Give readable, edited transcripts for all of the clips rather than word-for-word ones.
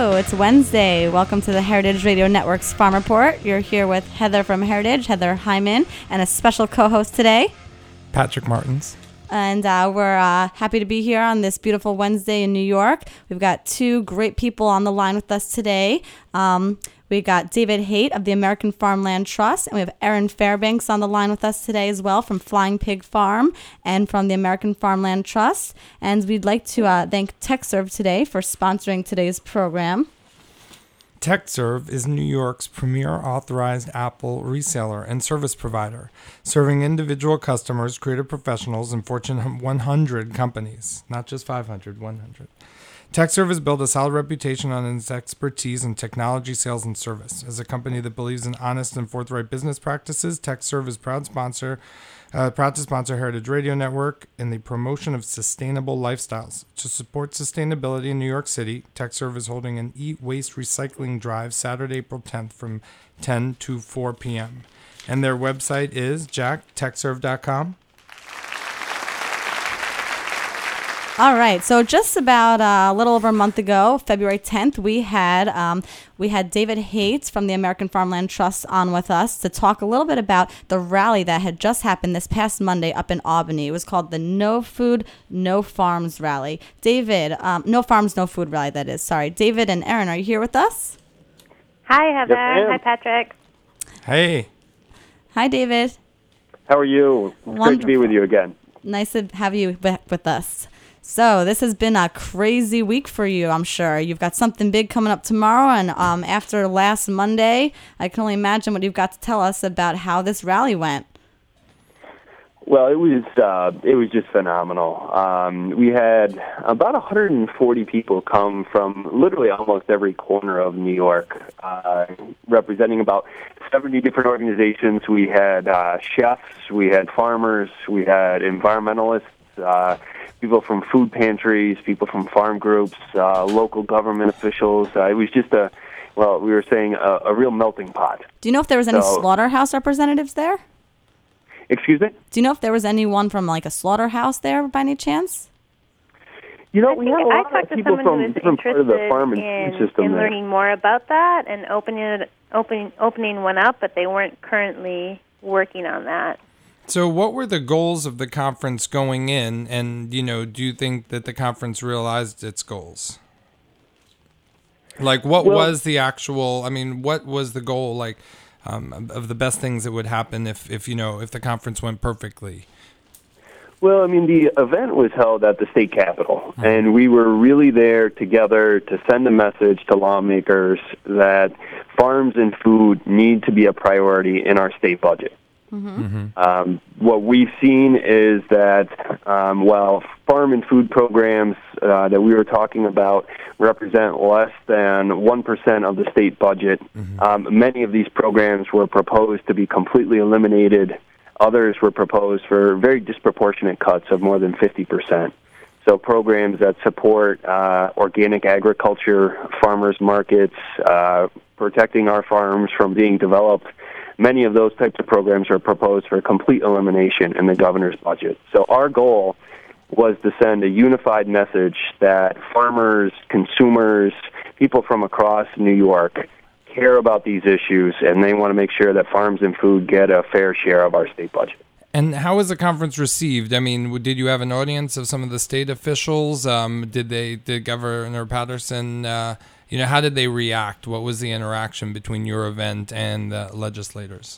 Hello, it's Wednesday. Welcome to the Heritage Radio Network's Farm Report. You're here with Heather from Heritage, Heather Hyman, and a special co-host today, Patrick Martins. And we're happy to be here on this beautiful Wednesday in New York. We've got two great people on the line with us today. We got David Haight of the American Farmland Trust, and we have Erin Fairbanks on the line with us today as well from Flying Pig Farm and from the American Farmland Trust. And we'd like to thank TechServe today for sponsoring today's program. TechServe is New York's premier authorized Apple reseller and service provider, serving individual customers, creative professionals, and Fortune 100 companies, not just 500, 100. TechServe has built a solid reputation on its expertise in technology, sales, and service. As a company that believes in honest and forthright business practices, TechServe is proud to sponsor Heritage Radio Network in the promotion of sustainable lifestyles. To support sustainability in New York City, TechServe is holding an e-waste recycling drive Saturday, April 10th from 10 to 4 p.m. And their website is jacktechserve.com. All right, so just about a little over a month ago, February 10th, we had David Haight from the American Farmland Trust on with us to talk a little bit about the rally that had just happened this past Monday up in Albany. It was called the No Food, No Farms Rally. David, No Farms, No Food Rally, that is. Sorry. David and Erin, are you here with us? Hi, Heather. Yes, Hi, Patrick. Hey. Hi, David. How are you? It's Wonderful. great to be with you again. Nice to have you back with us. So this has been a crazy week for you, I'm sure. You've got something big coming up tomorrow, and after last Monday, I can only imagine what you've got to tell us about how this rally went. Well, it was just phenomenal. We had about 140 people come from literally almost every corner of New York, representing about 70 different organizations. We had chefs, we had farmers, we had environmentalists, people from food pantries, people from farm groups, local government officials. It was just a real melting pot. Do you know if there was any slaughterhouse representatives there? Excuse me? Do you know if there was anyone from like a slaughterhouse there by any chance? You know, we have a lot of people from different parts of the farm and food system in there. learning more about that and opening one up, but they weren't currently working on that. So what were the goals of the conference going in, and, do you think that the conference realized its goals? Like, what was the actual, what was the goal, of the best things that would happen if the conference went perfectly? Well, the event was held at the state capitol, and we were really there together to send a message to lawmakers that farms and food need to be a priority in our state budget. What we've seen is that while farm and food programs that we were talking about represent less than 1% of the state budget, many of these programs were proposed to be completely eliminated. Others were proposed for very disproportionate cuts of more than 50%. So programs that support organic agriculture, farmers markets, protecting our farms from being developed, many of those types of programs are proposed for complete elimination in the governor's budget. So our goal was to send a unified message that farmers, consumers, people from across New York care about these issues, and they want to make sure that farms and food get a fair share of our state budget. And how was the conference received? Did you have an audience of some of the state officials? Did Governor Patterson, how did they react? What was the interaction between your event and the legislators?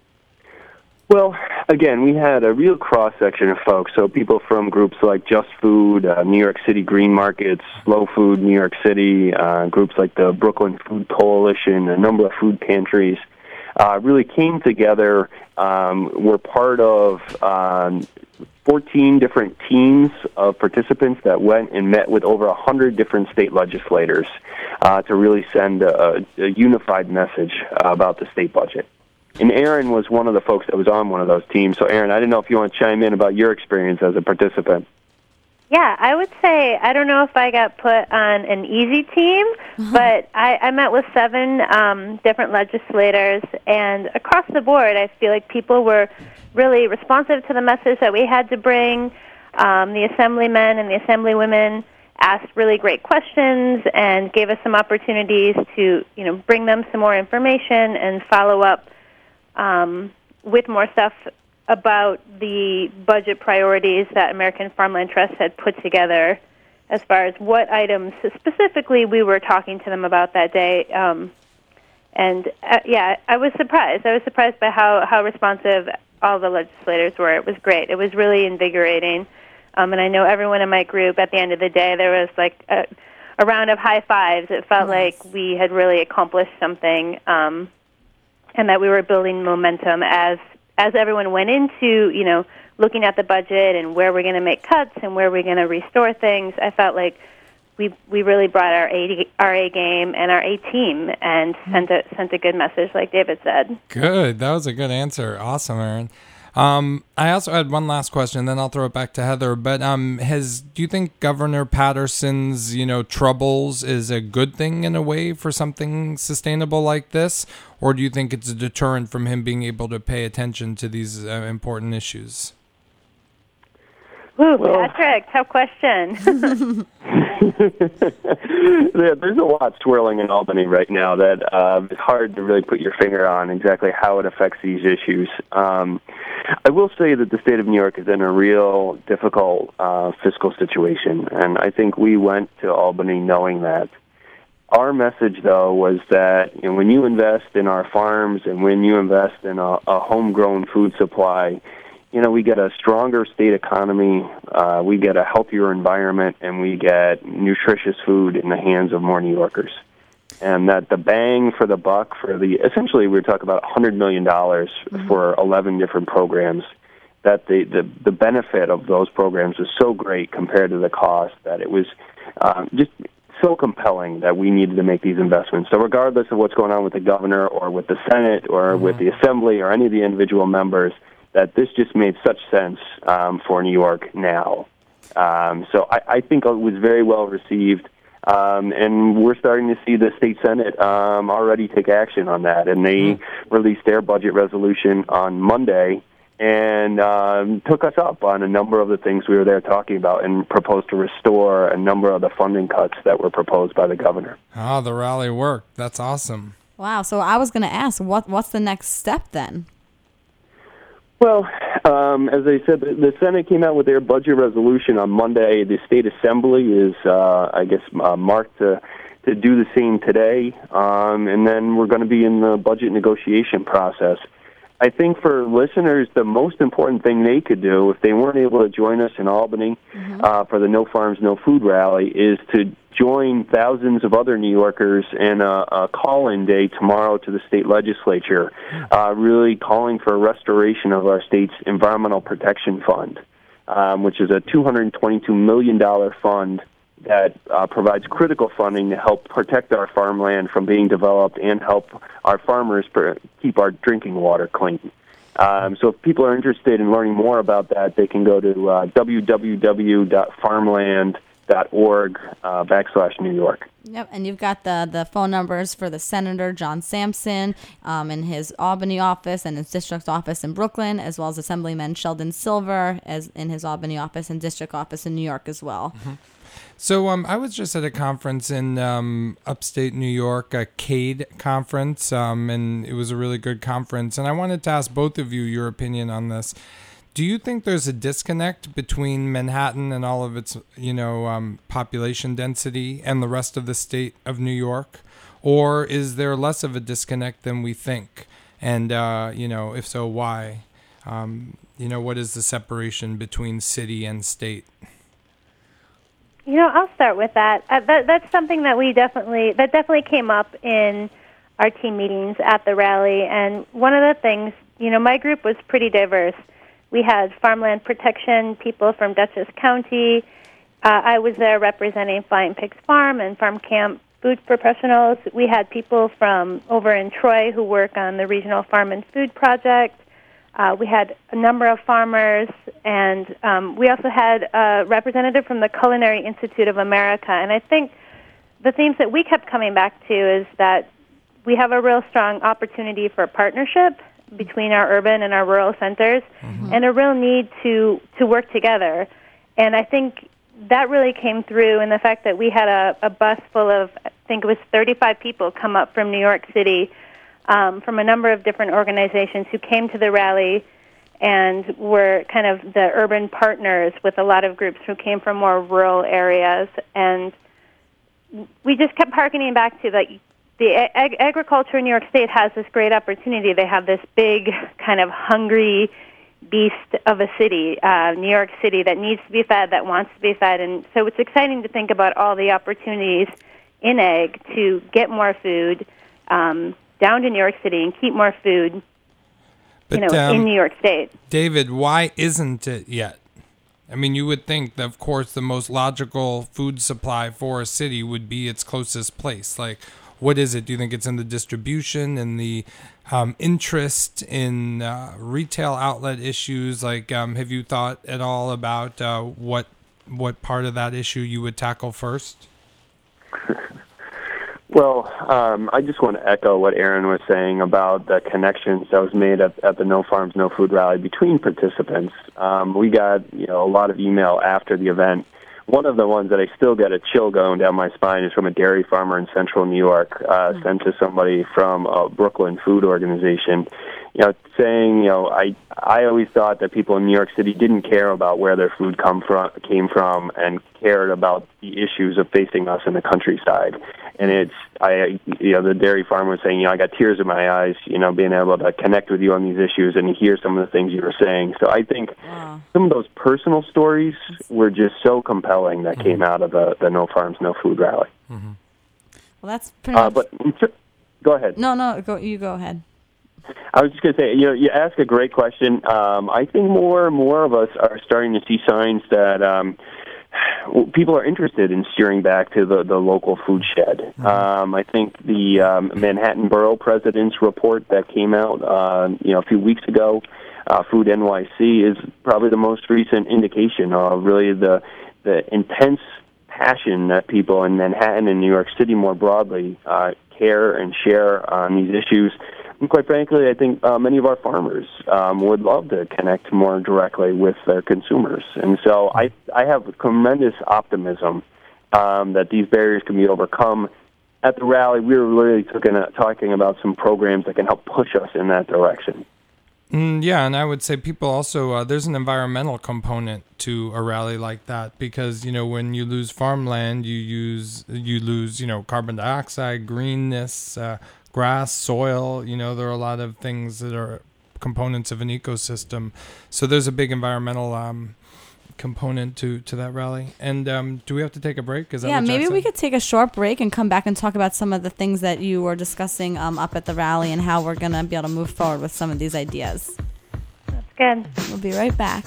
Well, again, we had a real cross-section of folks, so people from groups like Just Food, New York City Green Markets, Slow Food New York City, groups like the Brooklyn Food Coalition, a number of food pantries, really came together. We're part of 14 different teams of participants that went and met with over 100 different state legislators to really send a unified message about the state budget. And Erin was one of the folks that was on one of those teams. So, Erin, I didn't know if you want to chime in about your experience as a participant. Yeah, I would say, I don't know if I got put on an easy team, but I met with 7 different legislators, and across the board, I feel like people were really responsive to the message that we had to bring, the assemblymen and the assemblywomen, asked really great questions and gave us some opportunities to, bring them some more information and follow up with more stuff about the budget priorities that American Farmland Trust had put together as far as what items specifically we were talking to them about that day. I was surprised. I was surprised by how responsive all the legislators were. It was great. It was really invigorating. And I know everyone in my group, at the end of the day, there was like a round of high fives. It felt like we had really accomplished something, and that we were building momentum as everyone went into, looking at the budget and where we're going to make cuts and where we're going to restore things. I felt like we really brought our A game and our A team and sent a good message, like David said. Good. That was a good answer. Awesome, Erin. I also had one last question, then I'll throw it back to Heather. But do you think Governor Patterson's, troubles is a good thing in a way for something sustainable like this? Or do you think it's a deterrent from him being able to pay attention to these important issues? Ooh, Patrick, tough question. There's a lot swirling in Albany right now that it's hard to really put your finger on exactly how it affects these issues. I will say that the state of New York is in a real difficult fiscal situation, and I think we went to Albany knowing that. Our message, though, was that when you invest in our farms and when you invest in a homegrown food supply, we get a stronger state economy, we get a healthier environment, and we get nutritious food in the hands of more New Yorkers. And that the bang for the buck essentially we were talking about $100 million for 11 different programs, that the benefit of those programs was so great compared to the cost that it was just so compelling that we needed to make these investments. So regardless of what's going on with the governor or with the Senate or with the Assembly or any of the individual members, that this just made such sense for New York now. So I think it was very well received, and we're starting to see the state Senate already take action on that. And they released their budget resolution on Monday and took us up on a number of the things we were there talking about and proposed to restore a number of the funding cuts that were proposed by the governor. Oh, the rally worked. That's awesome. Wow. So I was going to ask, what's the next step then? Well, as I said, the Senate came out with their budget resolution on Monday. The State Assembly is, marked to do the same today, and then we're going to be in the budget negotiation process. I think for listeners, the most important thing they could do, if they weren't able to join us in Albany for the No Farms, No Food rally, is to join thousands of other New Yorkers in a call-in day tomorrow to the state legislature, really calling for a restoration of our state's Environmental Protection Fund, which is a $222 million fund that provides critical funding to help protect our farmland from being developed and help our farmers keep our drinking water clean. So if people are interested in learning more about that, they can go to www.farmland.org/New York. Yep, and you've got the phone numbers for the Senator John Sampson in his Albany office and his district office in Brooklyn, as well as Assemblyman Sheldon Silver as in his Albany office and district office in New York as well. Mm-hmm. So I was just at a conference in upstate New York, a CADE conference, and it was a really good conference. And I wanted to ask both of you your opinion on this. Do you think there's a disconnect between Manhattan and all of its, population density and the rest of the state of New York? Or is there less of a disconnect than we think? And, if so, why? What is the separation between city and state? I'll start with that. That's something that definitely came up in our team meetings at the rally. And one of the things, my group was pretty diverse. We had farmland protection people from Dutchess County. I was there representing Flying Pigs Farm and Farm Camp food professionals. We had people from over in Troy who work on the Regional Farm and Food Project. We had a number of farmers, and we also had a representative from the Culinary Institute of America. And I think the themes that we kept coming back to is that we have a real strong opportunity for partnership between our urban and our rural centers, and a real need to work together. And I think that really came through in the fact that we had a bus full of, I think it was 35 people come up from New York City, from a number of different organizations who came to the rally and were kind of the urban partners with a lot of groups who came from more rural areas. And we just kept harkening back to the agriculture in New York State has this great opportunity. They have this big kind of hungry beast of a city, New York City, that needs to be fed, that wants to be fed. And so it's exciting to think about all the opportunities in ag to get more food down to New York City and keep more food in New York State. David, why isn't it yet? I mean, you would think that, of course, the most logical food supply for a city would be its closest place. Like, what is it? Do you think it's in the distribution and the interest in retail outlet issues? Like, have you thought at all about what part of that issue you would tackle first? Well, I just want to echo what Aaron was saying about the connections that was made at the No Farms, No Food rally between participants. We got a lot of email after the event. One of the ones that I still get a chill going down my spine is from a dairy farmer in central New York, sent to somebody from a Brooklyn food organization, saying, I always thought that people in New York City didn't care about where their food came from and cared about the issues of facing us in the countryside. And the dairy farmer was saying, I got tears in my eyes, being able to connect with you on these issues and hear some of the things you were saying. So I think some of those personal stories were just so compelling that came out of the No Farms, No Food rally. Mm-hmm. Well, that's pretty much... But go ahead. No, you go ahead. I was just going to say, you ask a great question. I think more and more of us are starting to see signs that people are interested in steering back to the local food shed. I think the Manhattan Borough President's report that came out, a few weeks ago, Food NYC, is probably the most recent indication of really the intense passion that people in Manhattan and New York City more broadly care and share on these issues. And quite frankly, I think many of our farmers would love to connect more directly with their consumers. And so I have tremendous optimism that these barriers can be overcome. At the rally, we were really talking about some programs that can help push us in that direction. Yeah, and I would say people also, there's an environmental component to a rally like that because, when you lose farmland, you lose, carbon dioxide, greenness, grass, soil, there are a lot of things that are components of an ecosystem. So there's a big environmental component to that rally. And do we have to take a break? Is that what maybe Jackson? We could take a short break and come back and talk about some of the things that you were discussing up at the rally and how we're going to be able to move forward with some of these ideas. That's good. We'll be right back.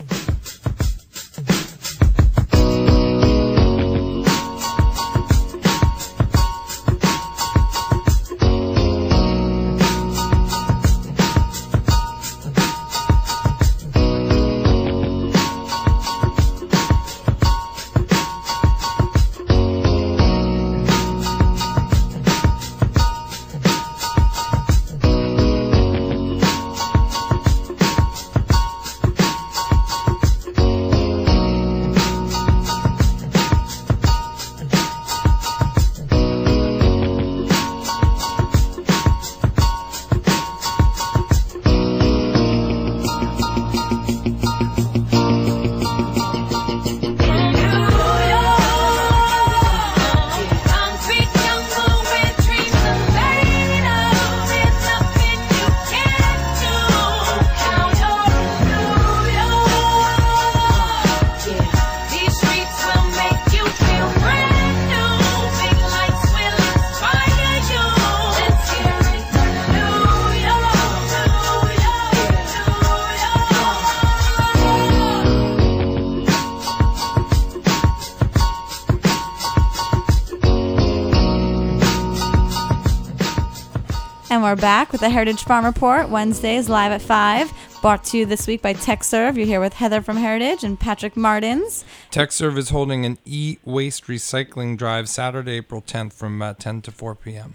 And we're back with the Heritage Farm Report, Wednesdays live at 5. Brought to you this week by TechServe. You're here with Heather from Heritage and Patrick Martins. TechServe is holding an e-waste recycling drive Saturday, April 10th from 10 to 4 p.m.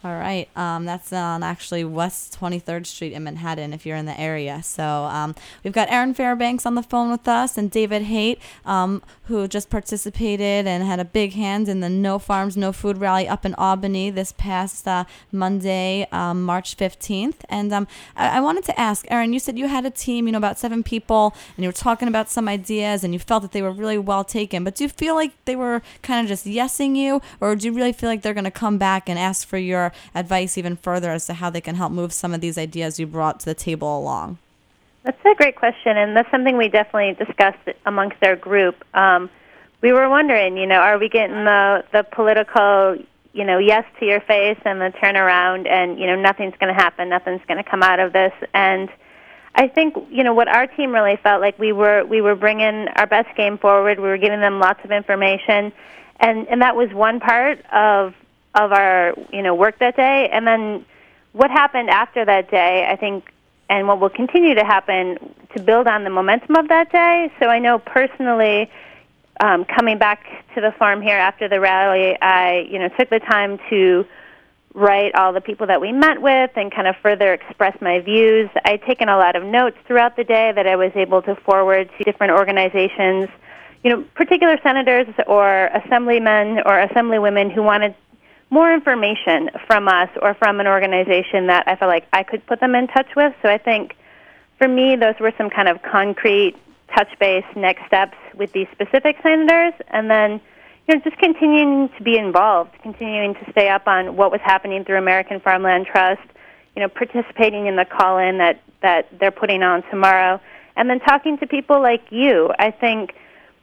All right. That's on actually West 23rd Street in Manhattan if you're in the area. So we've got Erin Fairbanks on the phone with us and David Haight, who just participated and had a big hand in the No Farms, No Food rally up in Albany this past Monday, March 15th. And I wanted to ask, Erin, you said you had a team, about 7 people, and you were talking about some ideas, and you felt that they were really well taken. But do you feel like they were kind of just yesing you, or do you really feel like they're going to come back and ask for your advice even further as to how they can help move some of these ideas you brought to the table along? That's a great question, and that's something we definitely discussed amongst our group. We were wondering, are we getting the political, yes to your face and the turnaround, and, nothing's going to happen, nothing's going to come out of this. And I think, what our team really felt like we were bringing our best game forward. We were giving them lots of information, and that was one part of our, work that day. And then what happened after that day, I think, and what will continue to happen to build on the momentum of that day. So I know personally, coming back to the farm here after the rally, I, took the time to write all the people that we met with and kind of further express my views. I'd taken a lot of notes throughout the day that I was able to forward to different organizations, particular senators or assemblymen or assemblywomen who wanted more information from us or from an organization that I felt like I could put them in touch with. So I think for me, those were some kind of concrete touch-base next steps with these specific senators. And then, just continuing to be involved, continuing to stay up on what was happening through American Farmland Trust, participating in the call-in that they're putting on tomorrow, and then talking to people like you. I think,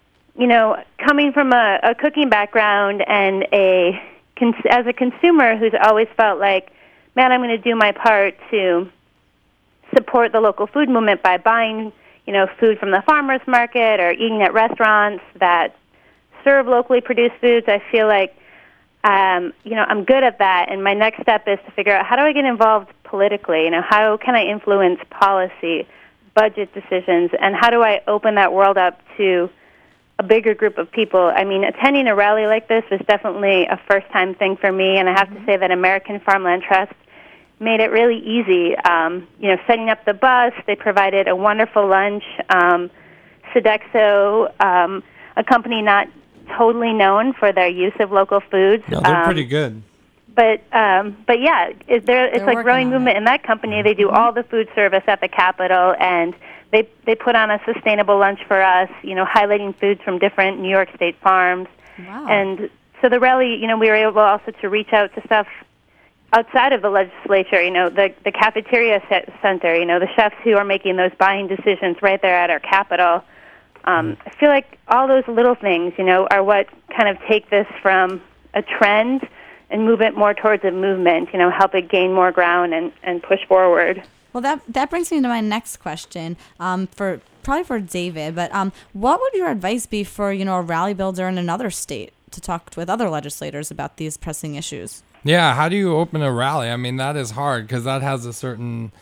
coming from a cooking background and as a consumer who's always felt like, man, I'm going to do my part to support the local food movement by buying, food from the farmers market or eating at restaurants that serve locally produced foods. I feel like, I'm good at that, and my next step is to figure out how do I get involved politically? How can I influence policy, budget decisions, and how do I open that world up to a bigger group of people? I mean, attending a rally like this was definitely a first-time thing for me, and I have to say that American Farmland Trust made it really easy. Setting up the bus, they provided a wonderful lunch. Sodexo, a company not totally known for their use of local foods. No, they're pretty good. But yeah, it's like growing movement in that company. They do all the food service at the Capitol, and they put on a sustainable lunch for us, highlighting foods from different New York State farms. Wow. And so the rally, we were able also to reach out to stuff outside of the legislature, the cafeteria center, the chefs who are making those buying decisions right there at our Capitol. I feel like all those little things, are what kind of take this from a trend and move it more towards a movement, help it gain more ground and push forward. Well, that brings me to my next question, probably for David. But what would your advice be for a rally builder in another state to talk with other legislators about these pressing issues? Yeah, how do you open a rally? I mean, that is hard because that has a certain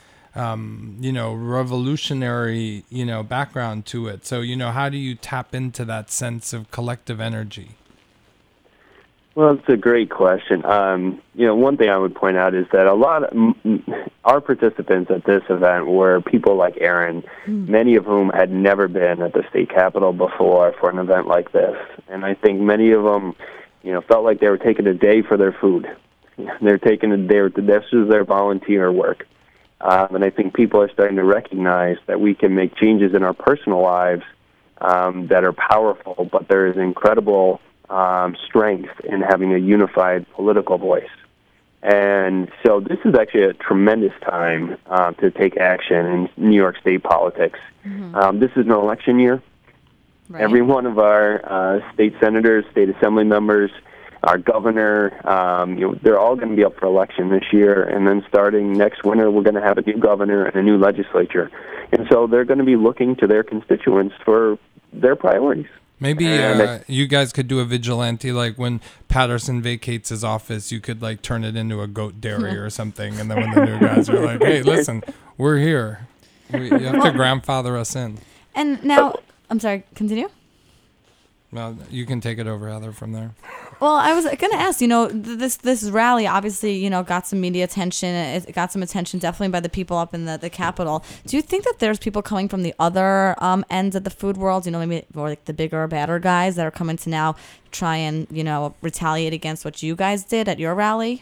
revolutionary background to it. So how do you tap into that sense of collective energy? Well, it's a great question. One thing I would point out is that a lot of our participants at this event were people like Erin, many of whom had never been at the state capitol before for an event like this. And I think many of them, felt like they were taking a day for their food. This is their volunteer work. And I think people are starting to recognize that we can make changes in our personal lives that are powerful, but there is incredible strength in having a unified political voice. And so this is actually a tremendous time to take action in New York State politics. This is an election year. Right. Every one of our state senators, state assembly members, our governor, they're all going to be up for election this year. And then starting next winter, we're going to have a new governor and a new legislature. And so they're going to be looking to their constituents for their priorities. Maybe you guys could do a vigilante, like when Patterson vacates his office, you could like turn it into a goat dairy or something. And then when the new guys are like, hey, listen, we're here. You have to grandfather us in. And now, I'm sorry, continue? Well, you can take it over, Heather, from there. Well, I was going to ask, this rally obviously, got some media attention. It got some attention definitely by the people up in the Capitol. Do you think that there's people coming from the other ends of the food world, maybe more like the bigger, badder guys that are coming to now try and, retaliate against what you guys did at your rally?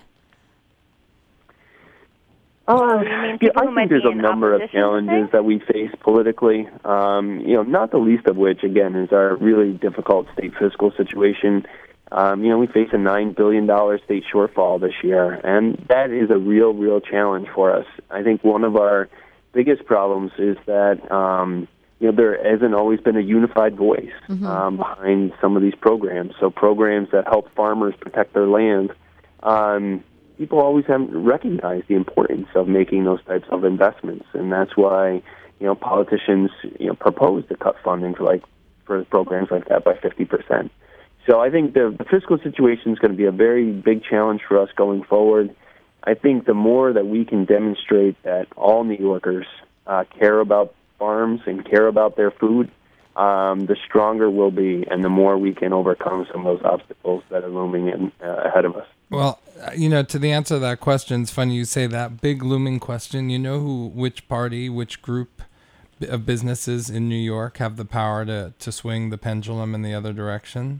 I think there's a number of challenges that we face politically, not the least of which, again, is our really difficult state fiscal situation. We face a $9 billion state shortfall this year, and that is a real challenge for us. I think one of our biggest problems is that, there hasn't always been a unified voice behind some of these programs. So programs that help farmers protect their land, people always haven't recognized the importance of making those types of investments, and that's why politicians propose to cut funding for programs like that by 50%. So I think the fiscal situation is going to be a very big challenge for us going forward. I think the more that we can demonstrate that all New Yorkers care about farms and care about their food, the stronger we'll be, and the more we can overcome some of those obstacles that are looming ahead of us. Well, to the answer to that question, it's funny you say that big looming question. Which party, which group of businesses in New York have the power to swing the pendulum in the other direction?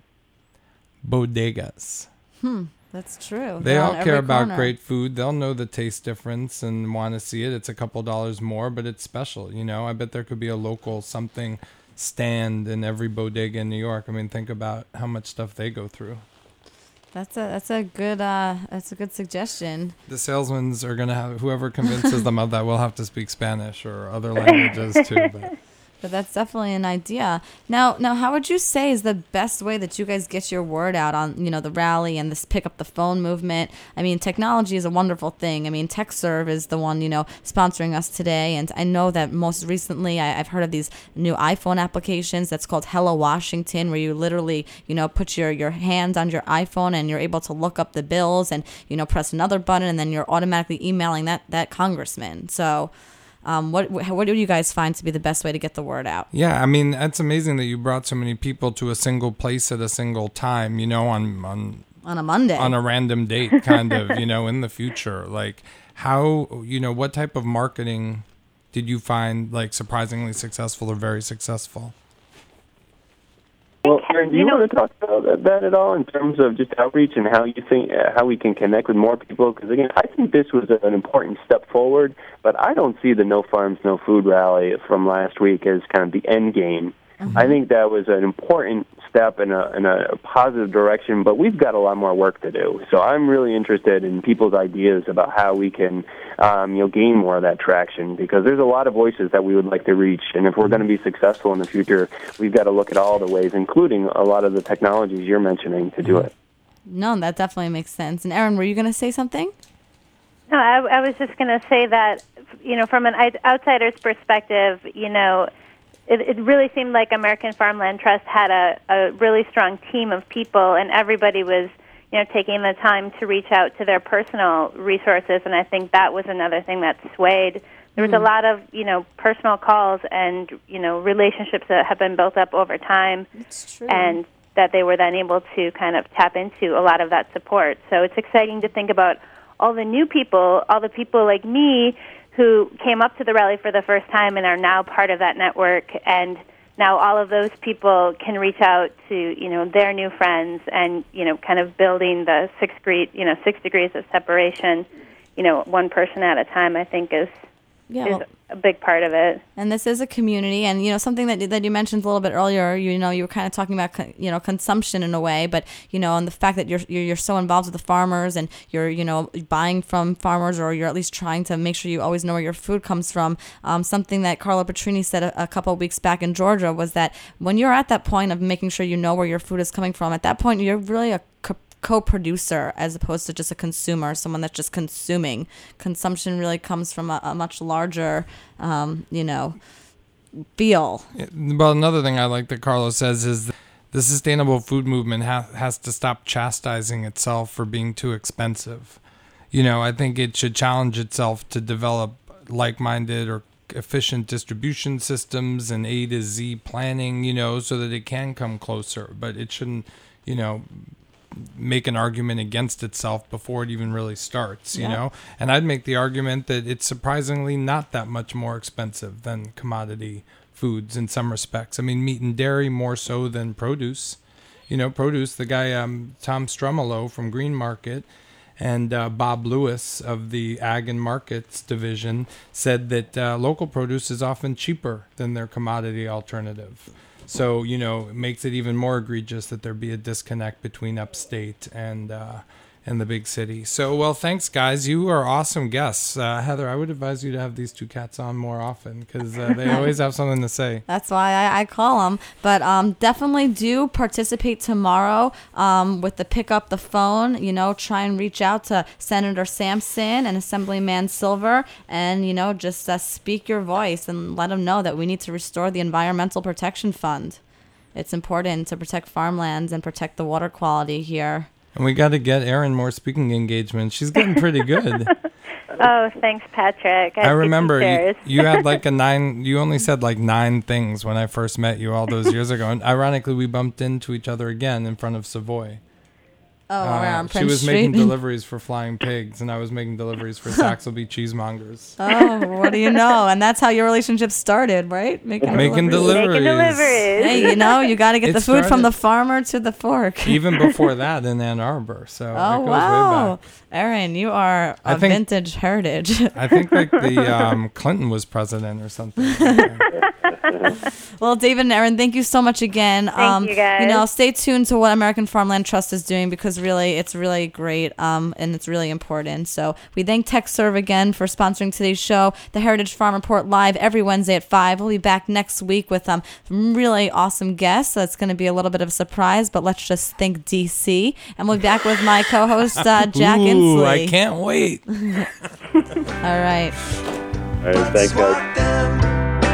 Bodegas. That's true. They all care about great food. They'll know the taste difference and want to see it. It's a couple dollars more, but it's special. I bet there could be a local something stand in every bodega in New York. I mean, think about how much stuff they go through. That's a good suggestion. The salesmen are gonna have, whoever convinces them of that will have to speak Spanish or other languages too. But that's definitely an idea. Now, how would you say is the best way that you guys get your word out on, the rally and this pick up the phone movement? I mean, technology is a wonderful thing. I mean, TechServe is the one, sponsoring us today. And I know that most recently I've heard of these new iPhone applications that's called Hello Washington, where you literally, put your hands on your iPhone and you're able to look up the bills and, press another button and then you're automatically emailing that congressman. So what do you guys find to be the best way to get the word out? Yeah, I mean, it's amazing that you brought so many people to a single place at a single time, on a Monday. On a random date, kind of, in the future. Like, how, what type of marketing did you find, surprisingly successful or very successful? Well, Aaron, do you want to talk about that at all in terms of just outreach and how you think how we can connect with more people? Because again, I think this was an important step forward, but I don't see the No Farms, No Food rally from last week as kind of the end game. I think that was an important step in a positive direction, but we've got a lot more work to do. So I'm really interested in people's ideas about how we can gain more of that traction, because there's a lot of voices that we would like to reach, and if we're going to be successful in the future, we've got to look at all the ways, including a lot of the technologies you're mentioning, to do it. No, that definitely makes sense. And Erin, were you going to say something? No, I was just going to say that, from an outsider's perspective, it really seemed like American Farmland Trust had a really strong team of people, and everybody was, taking the time to reach out to their personal resources, and I think that was another thing that swayed. There was a lot of, personal calls and, relationships that have been built up over time, and that they were then able to kind of tap into a lot of that support. So it's exciting to think about all the new people, all the people like me who came up to the rally for the first time and are now part of that network, and now all of those people can reach out to, their new friends and, kind of building the 6 degrees of separation, one person at a time, I think is a big part of it. And this is a community, and something that you mentioned a little bit earlier. You were kind of talking about consumption in a way, but and the fact that you're so involved with the farmers and you're buying from farmers, or you're at least trying to make sure you always know where your food comes from. Something that Carla Petrini said a couple of weeks back in Georgia was that when you're at that point of making sure you know where your food is coming from, at that point you're really a co-producer as opposed to just a consumer, someone that's just consuming. Consumption really comes from a much larger, feel. Well, another thing I like that Carlos says is the sustainable food movement has to stop chastising itself for being too expensive. I think it should challenge itself to develop like-minded or efficient distribution systems and A to Z planning, so that it can come closer. But it shouldn't, make an argument against itself before it even really starts, you Yeah. know? And I'd make the argument that it's surprisingly not that much more expensive than commodity foods in some respects. I mean, meat and dairy more so than produce. You know, produce, the guy, Tom Strumolo from Green Market, and Bob Lewis of the Ag and Markets division said that local produce is often cheaper than their commodity alternative. So, you know, it makes it even more egregious that there be a disconnect between upstate and the big city. So, well, thanks, guys. You are awesome guests. Heather, I would advise you to have these two cats on more often because they always have something to say. That's why I call them. But definitely do participate tomorrow with the pick up the phone. You know, try and reach out to Senator Sampson and Assemblyman Silver and, you know, just speak your voice and let them know that we need to restore the Environmental Protection Fund. It's important to protect farmlands and protect the water quality here. And we got to get Erin more speaking engagements. She's getting pretty good. Oh, thanks, Patrick. I remember you had like you only said like 9 things when I first met you all those years ago. And ironically, we bumped into each other again in front of Savoy. Oh, around She Prince was Street. making deliveries for Flying Pigs, and I was making deliveries for Saxelby Cheesemongers. Oh, what do you know? And that's how your relationship started, right? Making deliveries. Hey, you know, you got to get It the food from started- the farmer to the fork. Even before that in Ann Arbor. So Oh, it goes way wow. back. Erin, you are I a think- vintage heritage. I think like the Clinton was president or something. Well, David and Erin, thank you so much again. Thank you, guys. You know, stay tuned to what American Farmland Trust is doing because really, it's really great and it's really important. So we thank TechServe again for sponsoring today's show. The Heritage Farm Report live every Wednesday at 5. We'll be back next week with some really awesome guests. That's going to be a little bit of a surprise, but let's just think DC. And we'll be back with my co-host, Jack Ooh, Inslee. I can't wait. All right. All right, thanks, guys.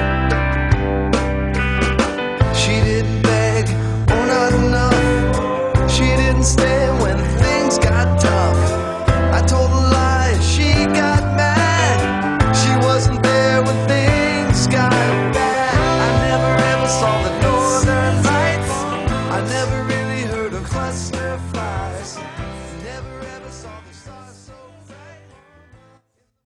She didn't beg, oh not enough. She didn't stay when things got tough. I told a lie, she got mad. She wasn't there when things got bad. I never ever saw the northern lights. I never really heard a cluster fly.